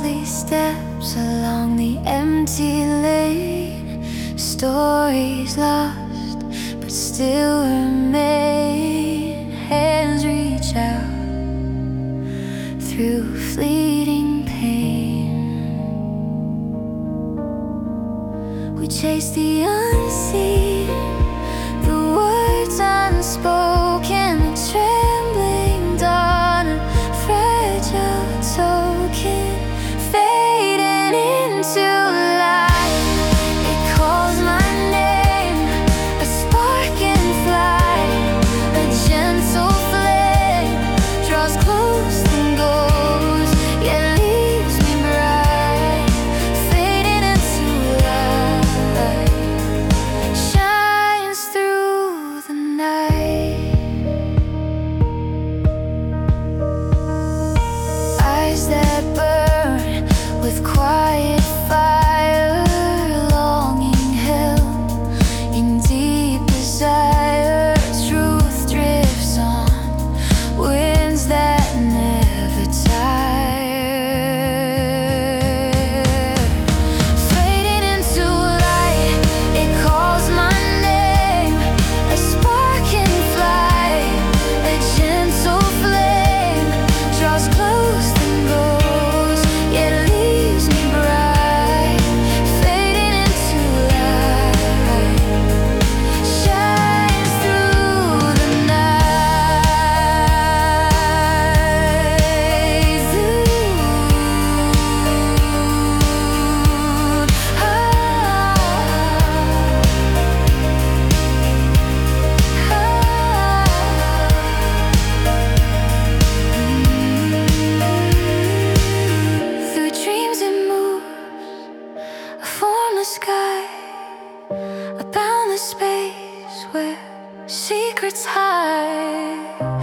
softly steps along the empty lane. Stories lost but still remain. Hands reach out through fleeting pain. We chase the unseen, the words unspoken, the trembling dawn, a fragile token fading into light. It calls my name, a spark in flight, a gentle flame draws close and goes, yet leaves me bright, fading into light, shines through the night. Eyes that burn with quiet fire, longing held in deep desire. Truth drifts on, winds that never tire. Fading into light, it calls my name, a spark in flight, a gentle flame draws close and goes, yet leaves me bright, fading into light, shines through the through dreams it moves, a formless sky, a boundless space where secrets hide.